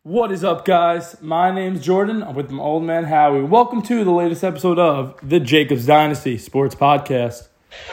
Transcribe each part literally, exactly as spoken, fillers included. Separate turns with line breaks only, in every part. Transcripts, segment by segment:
What is up, guys? My name's Jordan. I'm with my old man Howie. Welcome to the latest episode of the Jacobs Dynasty Sports Podcast.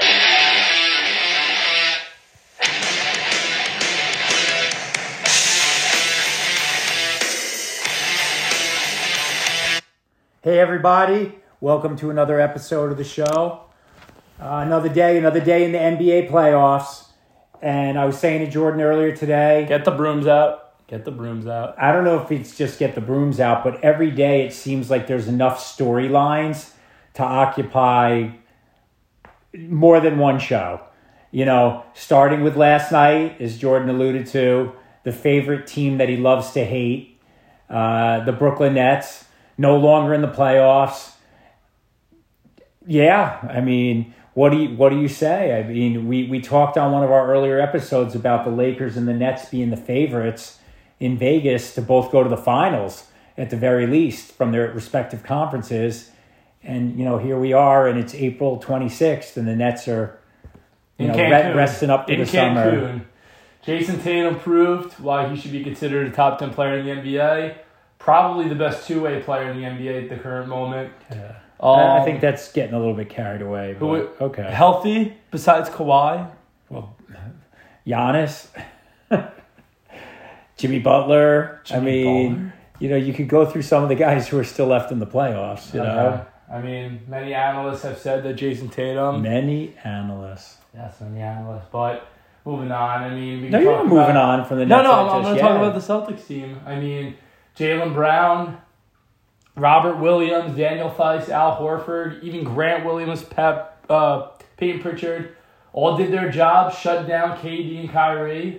Hey, everybody. Welcome to another episode of the show. Uh, another day, another day in the N B A playoffs. And I was saying to Jordan earlier today,
Get the brooms out. Get the brooms out.
I don't know if it's just get the brooms out, but every day it seems like there's enough storylines to occupy more than one show. You know, starting with last night, as Jordan alluded to, the favorite team that he loves to hate, uh, the Brooklyn Nets, no longer in the playoffs. Yeah, I mean, what do you what do you say? I mean, we, we talked on one of our earlier episodes about the Lakers and the Nets being the favorites in Vegas to both go to the finals at the very least from their respective conferences. And, you know, here we are and it's April twenty-sixth and the Nets are, you
in
know,
Cancun.
re- resting up to
in
the
Cancun.
summer.
Jason Tatum proved why he should be considered a top ten player in the N B A. Probably the best two-way player in the N B A at the current moment.
Yeah.
Um,
I think that's getting a little bit carried away. But,
who-
okay.
Healthy besides Kawhi?
Well, Giannis, Jimmy Butler.
Jimmy
I mean,
Butler?
you know, you could go through some of the guys who are still left in the playoffs. You know,
Okay. I mean, many analysts have said that Jason Tatum.
many analysts.
Yes, many analysts. But moving on, I mean, we
No,
can
you're
talk
not moving
about,
on from the
No,
Nets.
no,
yet
I'm, I'm
just
going to talk
yet.
about the Celtics team. I mean, Jaylen Brown, Robert Williams, Daniel Theis, Al Horford, even Grant Williams, Pep, uh, Peyton Pritchard, all did their job, shut down K D and Kyrie,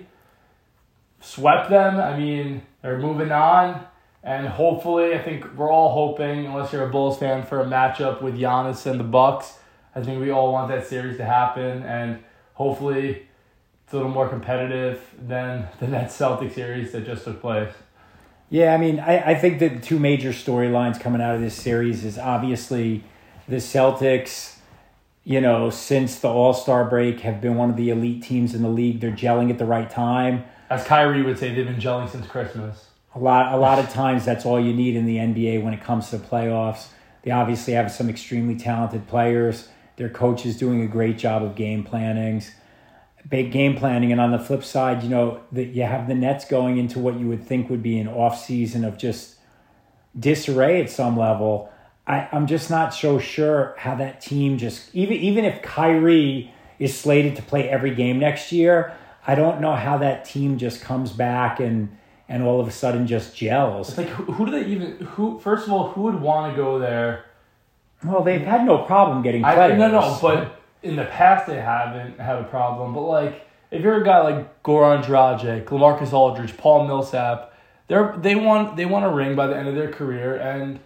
swept them. I mean, they're moving on. And hopefully, I think we're all hoping, unless you're a Bulls fan, for a matchup with Giannis and the Bucks. I think we all want that series to happen. And hopefully, it's a little more competitive than the Nets Celtics series that just took place.
Yeah, I mean, I, I think that the two major storylines coming out of this series is obviously the Celtics, you know, since the All-Star break have been one of the elite teams in the league. They're gelling at the right time.
As Kyrie would say, they've been gelling since Christmas.
A lot, a lot of times that's all you need in the N B A when it comes to the playoffs. They obviously have some extremely talented players. Their coach is doing a great job of game plannings. Big game planning, and on the flip side, you know, that you have the Nets going into what you would think would be an off season of just disarray at some level. I, I'm just not so sure how that team just even even if Kyrie is slated to play every game next year, I don't know how that team just comes back and and all of a sudden just gels.
It's like, who, who do they even, who, first of all, who would want to go there?
Well, they've had no problem getting
I,
players.
no, no, but in the past they haven't had a problem. But, like, if you're a guy like Goran Dragic, LaMarcus Aldridge, Paul Millsap, they're, they want they want a ring by the end of their career, and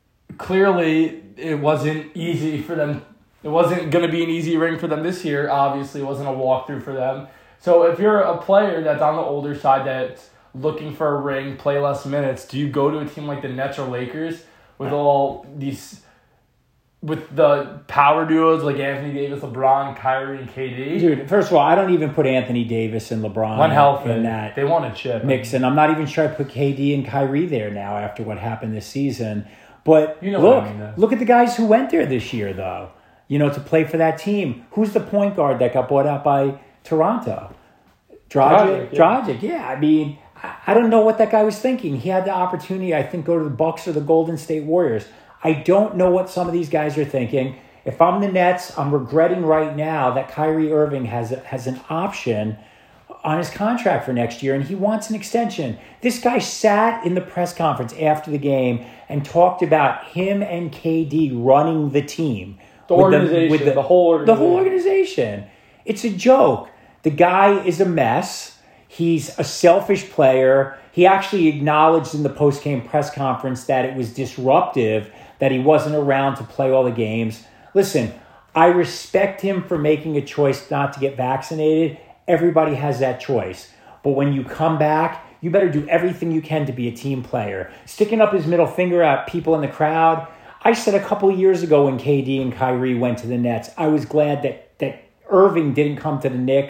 clearly it wasn't easy for them. It wasn't going to be an easy ring for them this year. Obviously, it wasn't a walkthrough for them. So if you're a player that's on the older side that's looking for a ring, play less minutes, do you go to a team like the Nets or Lakers with all these, with the power duos like Anthony Davis, LeBron, Kyrie, and K D?
Dude, first of all, I don't even put Anthony Davis and LeBron
One healthy.
in that
They want a chip.
mix, and I'm not even sure I put K D and Kyrie there now after what happened this season. But
You know
look,
what I mean, though.
look at the guys who went there this year, though, you know, to play for that team. Who's the point guard that got bought out by Toronto? Dragic,
Dragic, yeah.
Dragic, yeah. I mean, I I don't know what that guy was thinking. He had the opportunity, I think, go to the Bucks or the Golden State Warriors. I don't know what some of these guys are thinking. If I'm the Nets, I'm regretting right now that Kyrie Irving has a, has an option on his contract for next year, and he wants an extension. This guy sat in the press conference after the game and talked about him and K D running the team.
The
With
organization, the whole
The whole
organization.
organization. It's a joke. The guy is a mess. He's a selfish player. He actually acknowledged in the post-game press conference that it was disruptive, that he wasn't around to play all the games. Listen, I respect him for making a choice not to get vaccinated. Everybody has that choice. But when you come back, you better do everything you can to be a team player. Sticking up his middle finger at people in the crowd. I said a couple years ago when K D and Kyrie went to the Nets, I was glad that, that Irving didn't come to the Knicks.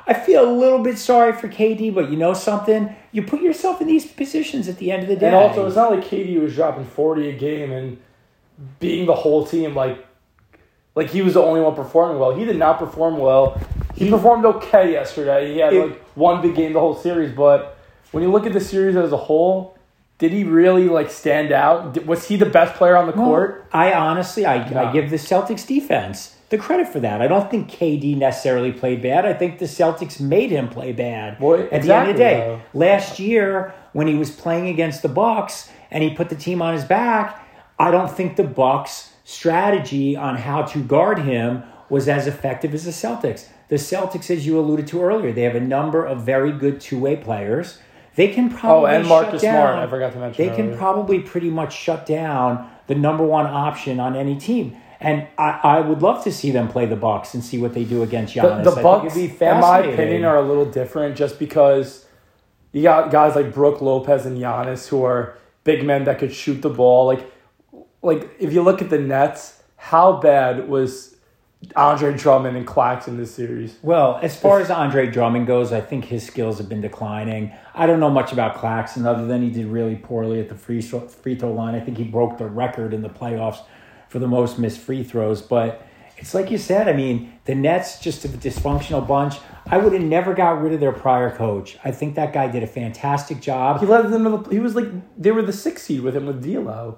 I feel a little bit sorry for K D, but you know something? You put yourself in these positions at the end of the day.
And also, it's not like K D was dropping forty a game and being the whole team, like, like he was the only one performing well. He did not perform well. He, he performed okay yesterday. He had, it, like, one big game the whole series, but when you look at the series as a whole, did he really, like, stand out? Was he the best player on the
well,
court?
I honestly, I,
no.
I give the Celtics defense the credit for that. I don't think K D necessarily played bad. I think the Celtics made him play bad.
Well,
at
exactly,
the end of the day,
though.
Last year when he was playing against the Bucks and he put the team on his back, I don't think the Bucks' strategy on how to guard him was as effective as the Celtics. The Celtics, as you alluded to earlier, they have a number of very good two-way players. They can probably
oh, and Marcus
shut down,
Smart. I forgot to mention.
They
earlier.
can probably pretty much shut down the number one option on any team. And I, I would love to see them play the Bucks and see what they do against Giannis.
The, the Bucks,
be
in my opinion, are a little different just because you got guys like Brook Lopez and Giannis who are big men that could shoot the ball. Like, like if you look at the Nets, how bad was Andre Drummond and Claxton this series?
Well, as far as Andre Drummond goes, I think his skills have been declining. I don't know much about Claxton other than he did really poorly at the free throw, free throw line. I think he broke the record in the playoffs for the most missed free throws. But it's like you said, I mean, the Nets, just a dysfunctional bunch. I would have never got rid of their prior coach. I think that guy did a fantastic job.
He led them to the, he was like, they were the sixth seed with him with D'Lo.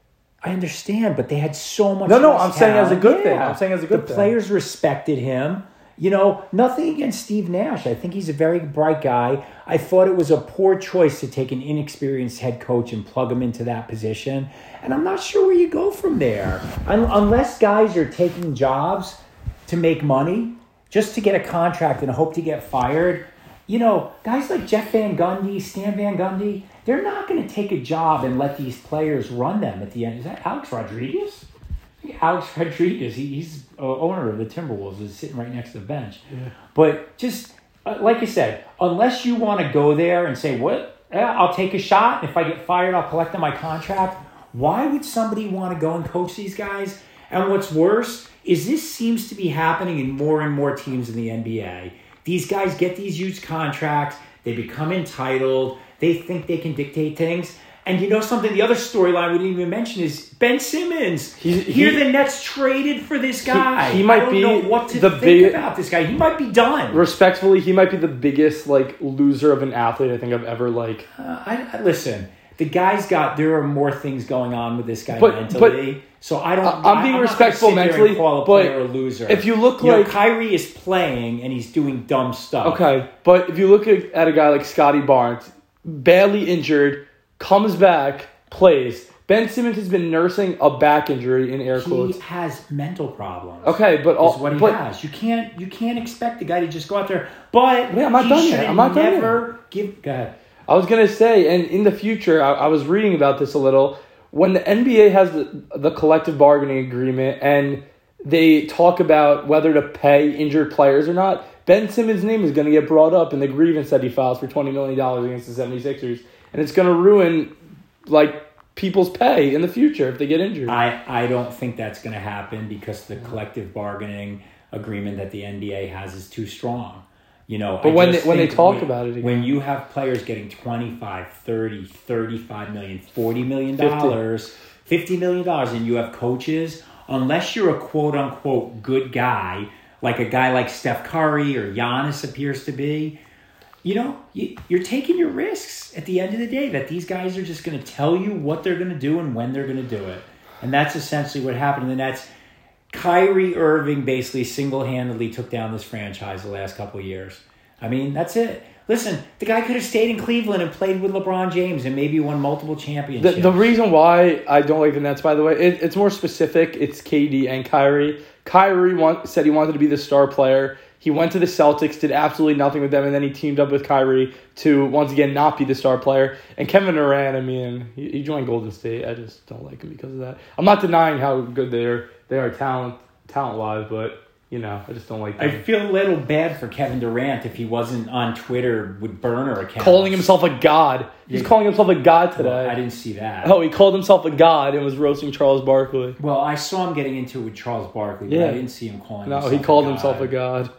I understand, but they had so much
No, no,
less
I'm saying as a good
yeah.
thing. I'm saying as a good
the
thing.
The players respected him. You know, nothing against Steve Nash. I think he's a very bright guy. I thought it was a poor choice to take an inexperienced head coach and plug him into that position. And I'm not sure where you go from there. Un- unless guys are taking jobs to make money, just to get a contract and hope to get fired. You know, guys like Jeff Van Gundy, Stan Van Gundy, they're not going to take a job and let these players run them at the end. Is that Alex Rodriguez? Alex Rodriguez, he, he's uh, owner of the Timberwolves, is sitting right next to the bench.
Yeah.
But just, uh, like I said, unless you want to go there and say, what, yeah, I'll take a shot. If I get fired, I'll collect on my contract. Why would somebody want to go and coach these guys? And what's worse is this seems to be happening in more and more teams in the N B A. These guys get these huge contracts. They become entitled. They think they can dictate things. And you know something? The other storyline we didn't even mention is Ben Simmons.
He, he,
Here the Nets traded for this guy.
He, he might
I don't
be
know what to
the
think
big,
about this guy. He might be done.
Respectfully, he might be the biggest like loser of an athlete I think I've ever like.
Uh, I, I listen. The guy's got. There are more things going on with this guy
but,
mentally.
But,
so I don't.
I'm being
I'm
respectful
not
mentally.
And call a
but
player a loser.
If you look
you
like
know, Kyrie is playing and he's doing dumb stuff.
Okay, but if you look at, at a guy like Scotty Barnes, badly injured, comes back, plays. Ben Simmons has been nursing a back injury in air quotes.
He has mental problems.
Okay, but all,
is what he
but,
has. You can't you can't expect the guy to just go out there. But
yeah, I'm not
he
done yet. I'm not done
never give. Go ahead.
I was gonna say, and in the future, I, I was reading about this a little. When the N B A has the, the collective bargaining agreement and they talk about whether to pay injured players or not, Ben Simmons' name is going to get brought up in the grievance that he files for twenty million dollars against the seventy-sixers. And it's going to ruin, like, people's pay in the future if they get injured.
I, I don't think that's going to happen because the collective bargaining agreement that the N B A has is too strong. You know,
but
I
when they,
just
when they
think
talk
when,
about it again.
when you have players getting twenty-five, thirty, thirty-five million, forty million dollars, fifty million dollars, and you have coaches, unless you're a quote unquote good guy, like a guy like Steph Curry or Giannis appears to be, you know, you, you're taking your risks at the end of the day that these guys are just going to tell you what they're going to do and when they're going to do it. And that's essentially what happened. And that's Kyrie Irving basically single-handedly took down this franchise the last couple of years. I mean, that's it. Listen, the guy could have stayed in Cleveland and played with LeBron James and maybe won multiple championships.
The, the reason why I don't like the Nets, by the way, it, it's more specific. It's K D and Kyrie. Kyrie want, said he wanted to be the star player. He went to the Celtics, did absolutely nothing with them, and then he teamed up with Kyrie to, once again, not be the star player. And Kevin Durant, I mean, he, he joined Golden State. I just don't like him because of that. I'm not denying how good they are, they are talent, talent-wise, but, you know, I just don't like them.
I feel a little bad for Kevin Durant if he wasn't on Twitter with burner accounts.
Calling himself a god. He's
Yeah.
calling himself a god today.
Well, I didn't see that.
Oh, he called himself a god and was roasting Charles Barkley.
Well, I saw him getting into it with Charles Barkley, but
Yeah.
I didn't see him calling
No,
himself
he called
a
himself
god.
a god.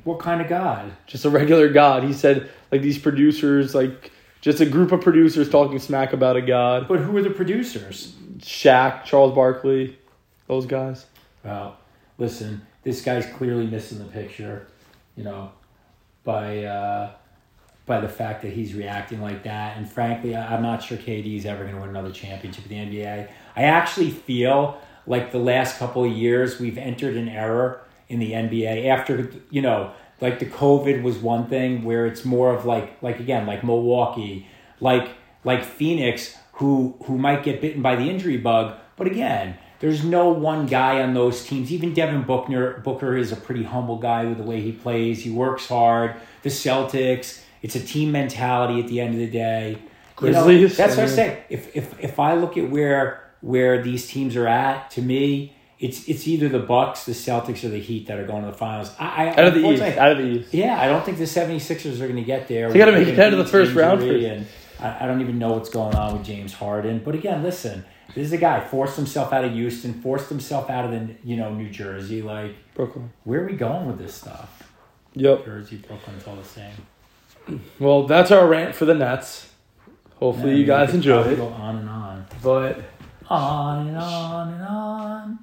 What kind of God?
Just a regular God. He said, like, these producers, like, just a group of producers talking smack about a God.
But who are the producers?
Shaq, Charles Barkley, those guys.
Well, listen, this guy's clearly missing the picture, you know, by uh, by the fact that he's reacting like that. And frankly, I- I'm not sure K D is ever going to win another championship in the N B A. I actually feel like the last couple of years we've entered an era in the N B A after, you know, like the COVID was one thing where it's more of like, like again, like Milwaukee, like like Phoenix, who who might get bitten by the injury bug. But again, there's no one guy on those teams. Even Devin Booker, Booker is a pretty humble guy with the way he plays. He works hard. The Celtics, it's a team mentality at the end of the day. You know,
Grizzlies.
that's what I say. If if if I look at where where these teams are at, to me, it's it's either the Bucks, the Celtics, or the Heat that are going to the finals. I, I
Out of the East.
unfortunately-
Out of the East.
Yeah, I don't think the 76ers are going to get there.
They gotta
with
make it out of the
Embiid's
first round
injury,
first.
And I, I don't even know what's going on with James Harden. But again, listen, this is a guy forced himself out of Houston, forced himself out of the you know New Jersey. Like,
Brooklyn.
where are we going with this stuff?
Yep.
Jersey, Brooklyn's all the same.
Well, that's our rant for the Nets. Hopefully
Yeah,
you guys
we could
enjoyed
probably
it.
Go on and on,
But
on and on and on.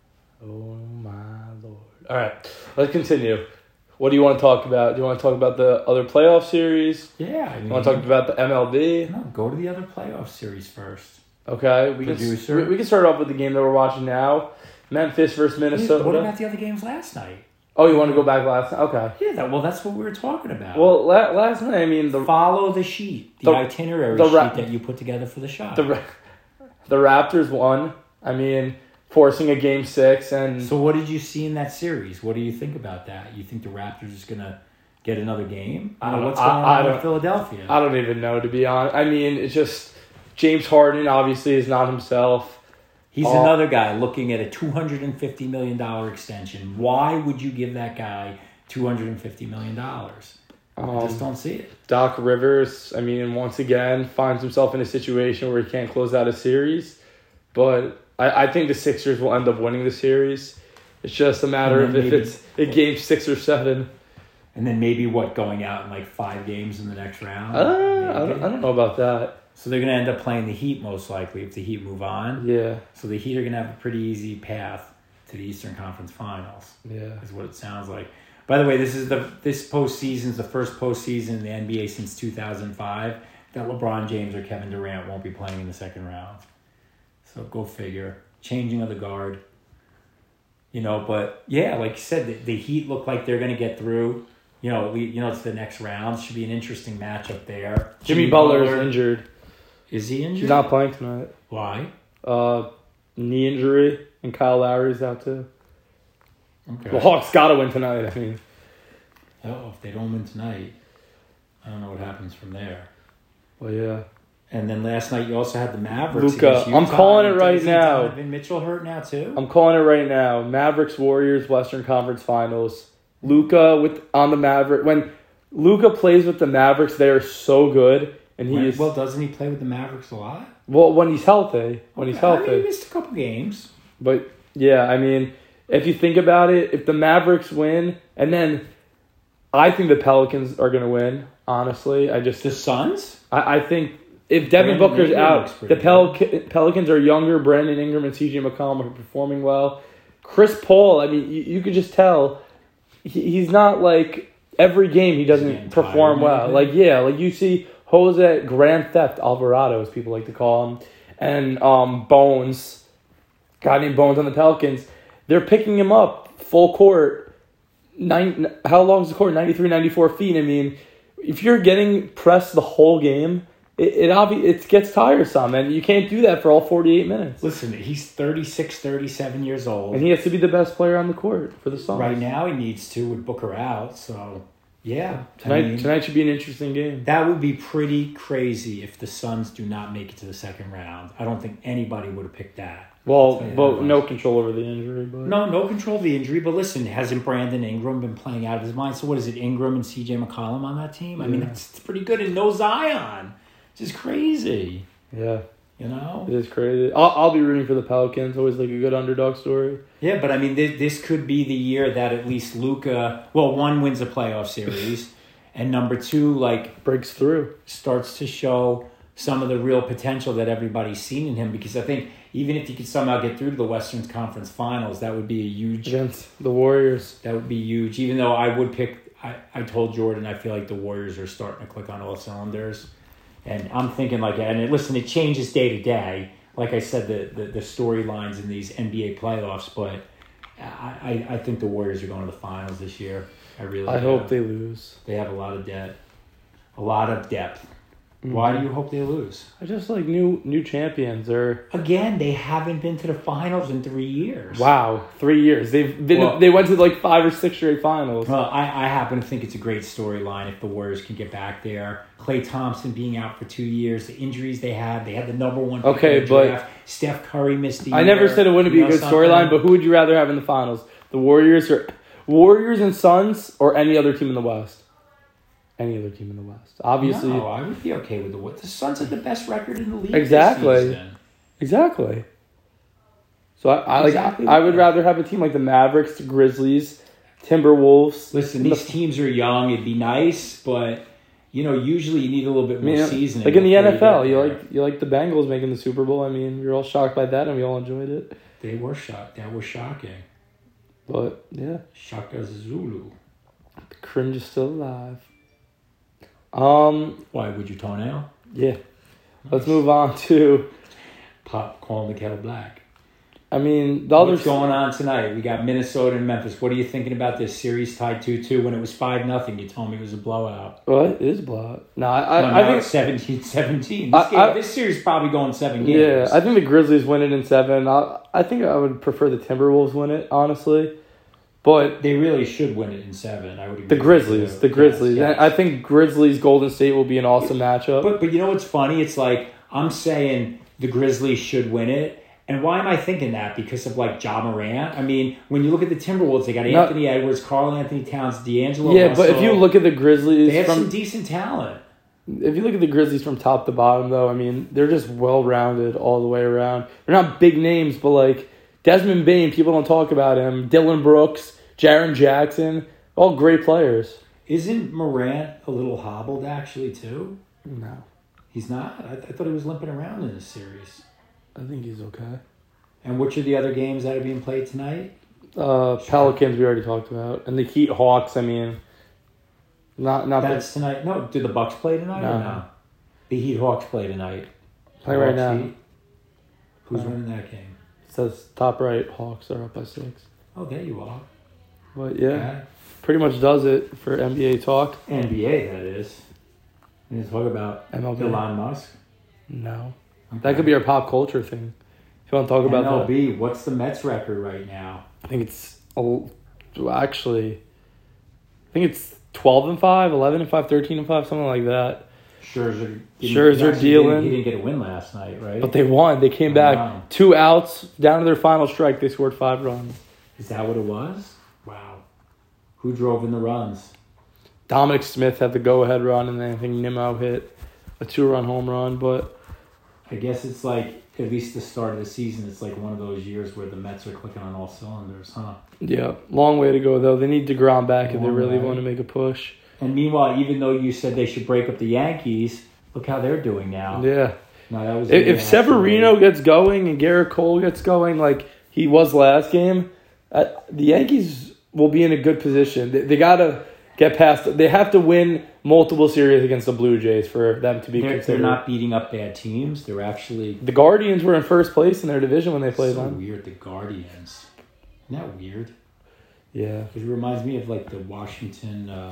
oh my lord! All right, let's continue. What do you want to talk about? Do you want to talk about the other playoff series?
Yeah, I mean,
You want to talk about the M L B?
no, go to the other playoff series first.
Okay, we can
Producer.
we, we can start off with the game that we're watching now. Memphis versus Minnesota.
What about the other games last night?
Oh, you want to go back last? Okay.
Yeah, that, well, that's what we were talking about.
Well, la- last night, I mean the
Follow the sheet, the,
The-
itinerary
the ra-
sheet that you put together for the shot.
the Ra- the Raptors won. I mean, forcing a game six, and
So what did you see in that series? What do you think about that? You think the Raptors is going to get another game?
I don't-
What's
I-
going
I
on
don't-
with Philadelphia?
I don't even know, to be honest. I mean, it's just James Harden obviously is not himself.
He's
Oh.
another guy looking at a two hundred fifty million dollars extension. Why would you give that guy two hundred fifty million dollars? I
Um,
just don't see it.
Doc Rivers, I mean, once again, finds himself in a situation where he can't close out a series. But I, I think the Sixers will end up winning the series. It's just a matter
And
of
then
if
maybe-
it's a game six or seven.
And then maybe what, going out in like five games in the next round?
Uh, I,
Maybe.
don't, I don't know about that.
So they're going to end up playing the Heat most likely if the Heat move on.
Yeah,
So the Heat are going to have a pretty easy path to the Eastern Conference Finals.
yeah.
Is what it sounds like. By the way, this is the this postseason is the first postseason in the N B A since two thousand five that LeBron James or Kevin Durant won't be playing in the second round. So go figure. Changing of the guard. You know, but yeah, like you said, the, the Heat look like they're going to get through. You know, we, you know, it's the next round. Should be an interesting matchup there.
Jimmy, Butler is injured.
Is he injured?
He's not playing tonight.
Why?
Uh, knee injury, and Kyle Lowry's out too.
Okay.
The Hawks got to win tonight, I mean.
Oh, if they don't win tonight, I don't know what happens from there.
Well, yeah.
And then last night you also had the Mavericks.
Luka,
against
I'm
Utah.
calling it right
Isn't
now.
Donovan Mitchell hurt now too.
I'm calling it right now. Mavericks Warriors Western Conference Finals. Luka with on the Maverick. When Luka plays with the Mavericks, they are so good, and
When-
he's
well, doesn't he play with the Mavericks a lot?
well when he's healthy. When he's
Okay, I mean,
healthy,
he missed a couple games.
but yeah, I mean, if you think about it, if the Mavericks win, and then I think the Pelicans are going to win. Honestly, I just
The Suns?
I, I think if Devin
Brandon
Booker's
Ingram looks
out,
pretty
the Pel- Pelicans are younger. Brandon Ingram and C J McCollum are performing well. Chris Paul, I mean, you, you could just tell he, he's not like every game he doesn't
getting
perform
tired,
well.
maybe?
Like yeah, like you see Jose Grand Theft Alvarado, as people like to call him, and um, Bones, guy named Bones on the Pelicans. They're picking him up full court. Nine, how long is the court? ninety-three, ninety-four feet. I mean, if you're getting pressed the whole game, it it, obvi- it gets tiresome, and you can't do that for all forty-eight minutes.
Listen, he's thirty-six, thirty-seven years old.
And he has to be the best player on the court for the Suns.
Right now he needs to with Booker out. So, yeah.
Tonight,
I mean,
tonight should be an interesting game.
that would be pretty crazy if the Suns do not make it to the second round. I don't think anybody would have picked that.
Well,
Yeah,
but
it
no
was.
control over the injury. But
No, no control of the injury, but listen, hasn't Brandon Ingram been playing out of his mind? So what is it, Ingram and C J McCollum on that team? I mean,
Yeah.
that's pretty good, and no Zion, which is crazy.
yeah,
You know?
It is crazy. I'll, I'll be rooting for the Pelicans. Always like a good underdog story.
Yeah, but I mean, this, this could be the year that at least Luka, well, one, wins a playoff series, and number two, like,
breaks through,
starts to show some of the real potential that everybody's seen in him. Because I think even if you could somehow get through to the Western Conference Finals, that would be a huge
against the Warriors.
That would be huge. Even though I would pick, I, I told Jordan I feel like the Warriors are starting to click on all cylinders. And I'm thinking like, and it, listen, it changes day to day. Like I said, the, the, the storylines in these N B A playoffs, but I, I, I think the Warriors are going to the finals this year. I really
I
do.
hope they lose.
They have a lot of debt, a lot of depth. Mm-hmm. Why do you hope they lose?
I just like new new champions. Or
again, they haven't been to the finals in three years.
Wow, three years. They've been. Well, they went to like five or six straight finals.
Well, I, I happen to think it's a great storyline if the Warriors can get back there. Klay Thompson being out for two years, the injuries they had, they had the number one pick
okay,
in the draft. But Steph Curry missed the
I
year.
never said it wouldn't
you
be a good storyline, but who would you rather have in the finals? The Warriors or Warriors and Suns, or any other team in the West? Any other team in the West. Obviously.
No, I would be okay with the what the Suns have the best record in the league.
Exactly.
This season.
Exactly. So I, I
exactly
like I, I would rather have a team like the Mavericks, the Grizzlies, Timberwolves.
Listen, these the, teams are young. It'd be nice, but you know, usually you need a little bit more I mean, seasoning.
Like in the N F L, you, you like you like the Bengals making the Super Bowl. I mean, you're all shocked by that, and we all enjoyed it.
They were shocked. That was shocking.
But yeah,
Shaka Zulu.
The cringe is still alive. Um,
why would you toenail?
Yeah. Nice. Let's move on to
pop calling the kettle black.
I mean, the other
what's going on tonight? We got Minnesota and Memphis. What are you thinking about this series tied two two when it was five nothing? You told me it was a blowout.
Well, it is a blowout. No, I,
no,
I, I think
it's seventeen seventeen. This,
I,
game,
I,
this series is probably going seven games.
Yeah, I think the Grizzlies win it in seven. I, I think I would prefer the Timberwolves win it, honestly. But
they really should win it in seven. I would agree.
The Grizzlies, the Grizzlies.
Yes, yes.
I think Grizzlies Golden State will be an awesome matchup.
But but you know what's funny? It's like I'm saying the Grizzlies should win it. And why am I thinking that? Because of like Ja Morant? I mean, when you look at the Timberwolves, they got
no,
Anthony Edwards, Karl Anthony Towns, D'Angelo
Yeah,
Russell.
but if you look at the Grizzlies,
they have
from,
some decent talent.
If you look at the Grizzlies from top to bottom, though, I mean, they're just well-rounded all the way around. They're not big names, but like Desmond Bane, people don't talk about him. Dylan Brooks, Jaren Jackson, all great players.
Isn't Morant a little hobbled actually too?
No.
He's not? I, I thought he was limping around in this series.
I think he's okay.
And which are the other games that are being played tonight?
Uh, Pelicans we already talked about. And the Heat Hawks, I mean, not not
That's the, tonight. No, do the Bucks play tonight
no.
or no? The Heat Hawks play tonight.
Play right now.
Heat. Who's
uh, winning
that game?
It says top right, Hawks are up by six.
Oh, there you are.
But yeah,
okay.
Pretty much does it for N B A talk.
N B A, that is. You talk about
M L B.
Elon Musk?
No. Okay. That could be our pop culture thing. If you want to talk about
M L B,
that.
What's the Mets record right now?
I think it's, oh, actually, I think it's twelve and five, eleven and five, thirteen and five, something like that.
Scherzer.
Scherzer dealing.
He didn't get a win last night, right?
But they won. They came back. Wow. Two outs, down to their final strike. They scored five runs.
Is that what it was? Wow. Who drove in the runs?
Dominic Smith had the go-ahead run, and then I think Nimmo hit a two-run home run. But
I guess it's like, at least the start of the season, it's like one of those years where the Mets are clicking on all cylinders, huh?
Yeah. Long way to go, though. They need DeGrom back if they really
way.
want to make a push.
And meanwhile, even though you said they should break up the Yankees, look how they're doing now.
Yeah.
No, that was
if if Severino gets going and Garrett Cole gets going like he was last game, uh, the Yankees will be in a good position. They, they got to get past. They have to win multiple series against the Blue Jays for them to be
they're,
considered.
They're not beating up bad teams. They're actually...
The Guardians were in first place in their division when they played
so
them.
Weird, the Guardians. Isn't that weird?
Yeah.
It reminds me of like the Washington... Uh,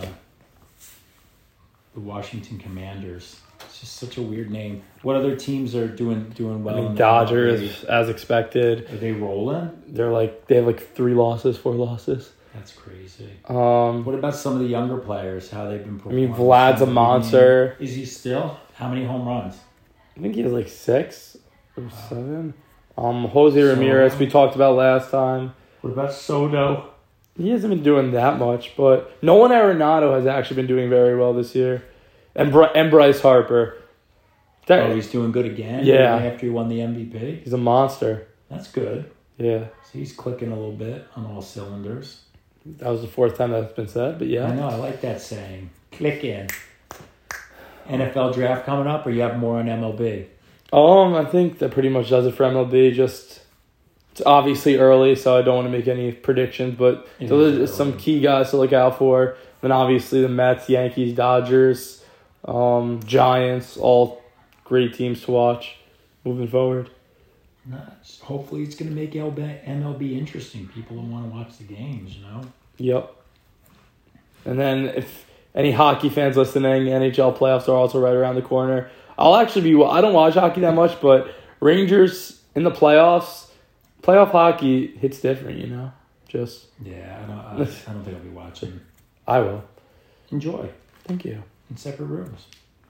the Washington Commanders. It's just such a weird name. What other teams are doing doing well?
I mean,
in
Dodgers, as expected.
Are they rolling?
They're like they have like three losses, four losses.
That's crazy.
Um,
what about some of the younger players? How they've been performing?
I mean, Vlad's a monster.
Is he still? How many home runs?
I think he has like six or wow. seven. Um, Jose Ramirez, Soto. We talked about last time.
What about Soto?
He hasn't been doing that much, but Nolan Arenado has actually been doing very well this year. And Bry- and Bryce Harper. That,
Oh, he's doing good again?
Yeah.
Even after he won the M V P?
he's a monster.
That's good.
Yeah.
So he's clicking a little bit on all cylinders.
That was the fourth time that's been said, but yeah.
I know, I like that saying. Click in. N F L draft coming up, or you have more on M L B?
Um, I think that pretty much does it for M L B. Just it's obviously early, so I don't want to make any predictions, but
It
those
is
are some
early.
key guys to look out for. Then obviously the Mets, Yankees, Dodgers, um, Giants, all great teams to watch moving forward.
Nice. Hopefully it's going to make L B, M L B interesting. People will want to watch the games, you know?
Yep. And then if any hockey fans listening, N H L playoffs are also right around the corner. I'll actually be, I don't watch hockey that much, but Rangers in the playoffs, playoff hockey hits different, you know? Just,
Yeah, I don't, I, I don't think I'll be watching.
I will.
Enjoy.
Thank you.
In separate rooms.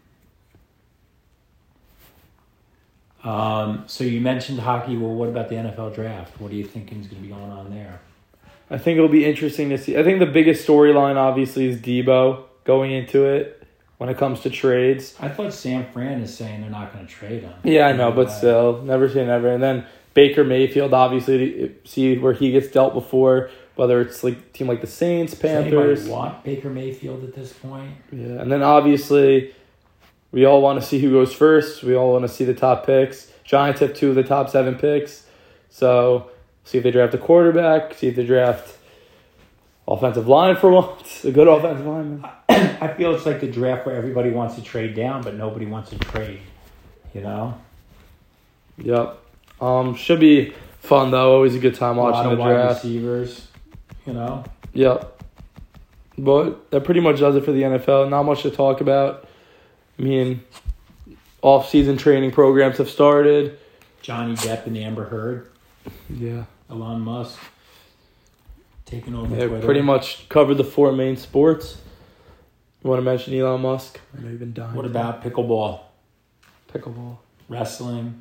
Um, so you mentioned hockey. Well, what about the N F L draft? What are you thinking is going to be going on there?
I think it'll be interesting to see. I think the biggest storyline, obviously, is Debo going into it when it comes to trades.
I thought San Fran is saying they're not going to trade him.
Yeah, I know, but
Uh,
still, never say never. And then Baker Mayfield, obviously, see where he gets dealt before, whether it's like a team like the Saints,
Does anybody
Panthers.
want Baker Mayfield at this point?
Yeah, and then obviously, we all want to see who goes first. We all want to see the top picks. Giants have two of the top seven picks. So, see if they draft a quarterback, see if they draft offensive line for once, a good offensive lineman.
I feel it's like the draft where everybody wants to trade down, but nobody wants to trade. You know?
Yep. Um, should be fun, though. Always a good time
A lot
watching
of
the
wide
draft.
receivers. You know?
Yep. But that pretty much does it for the N F L. Not much to talk about. I mean, off-season training programs have started.
Johnny Depp and Amber Heard.
Yeah.
Elon Musk. Taking over
They
Twitter.
pretty much covered the four main sports. You want to mention Elon Musk? I know you've been dying.
What about pickleball?
pickleball?
Wrestling?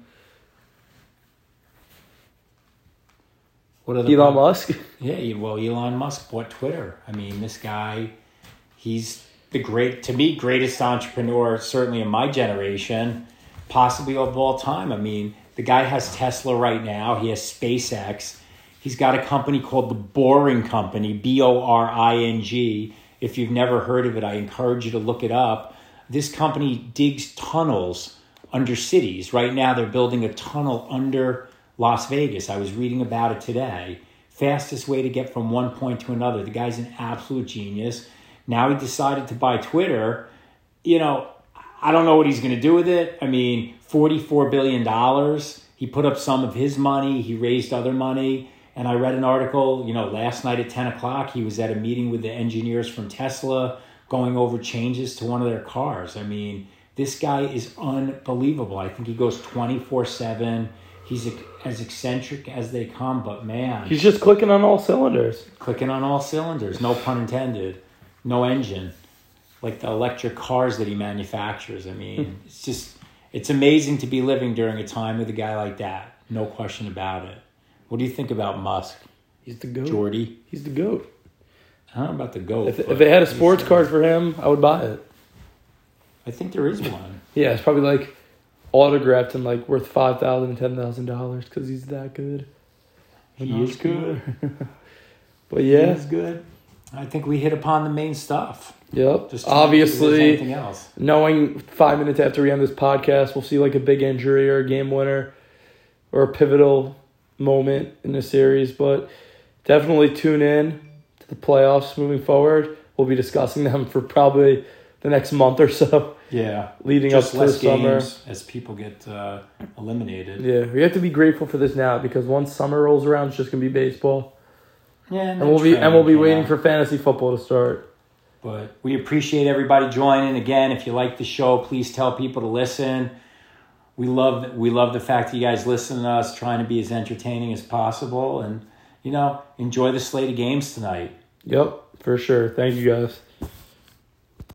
What are the
Elon Musk?
Yeah, well, Elon Musk bought Twitter. I mean, this guy, he's the great, to me, greatest entrepreneur, certainly in my generation, possibly of all time. I mean, the guy has Tesla right now. He has SpaceX. He's got a company called The Boring Company, B O R I N G. If you've never heard of it, I encourage you to look it up. This company digs tunnels under cities. Right now, they're building a tunnel under Las Vegas. I was reading about it today. Fastest way to get from one point to another. The guy's an absolute genius. Now he decided to buy Twitter. You know, I don't know what he's going to do with it. I mean, forty-four billion dollars. He put up some of his money. He raised other money. And I read an article, you know, last night at ten o'clock, he was at a meeting with the engineers from Tesla going over changes to one of their cars. I mean, this guy is unbelievable. I think he goes twenty-four seven. He's as eccentric as they come, but man.
He's just clicking on all cylinders.
Clicking on all cylinders, no pun intended. No engine. Like the electric cars that he manufactures. I mean, it's just, it's amazing to be living during a time with a guy like that. No question about it. What do you think about Musk?
He's the GOAT.
Jordy?
He's the GOAT.
I don't know about the GOAT.
If,
but
if they had a sports
he's-
card for him, I would buy it.
I think there is one.
Yeah, it's probably like autographed and like worth five thousand dollars, ten thousand dollars because he's that good.
He is good.
But yeah.
He is good. I think we hit upon the main stuff.
Yep.
Just trying to see if there's
Obviously,
anything else.
knowing five minutes after we end this podcast, we'll see like a big injury or a game winner or a pivotal moment in the series. But definitely tune in to the playoffs moving forward. We'll be discussing them for probably the next month or so,
Yeah.
leading
Just
up to
less
the summer.
games as people get uh, eliminated.
Yeah, we have to be grateful for this now because once summer rolls around, it's just gonna be baseball,
Yeah,
and we'll be and we'll be waiting for fantasy football to start.
But we appreciate everybody joining. Again, if you like the show, please tell people to listen. We love we love the fact that you guys listen to us, trying to be as entertaining as possible, and you know, enjoy the slate of games tonight.
Yep, for sure. Thank you guys.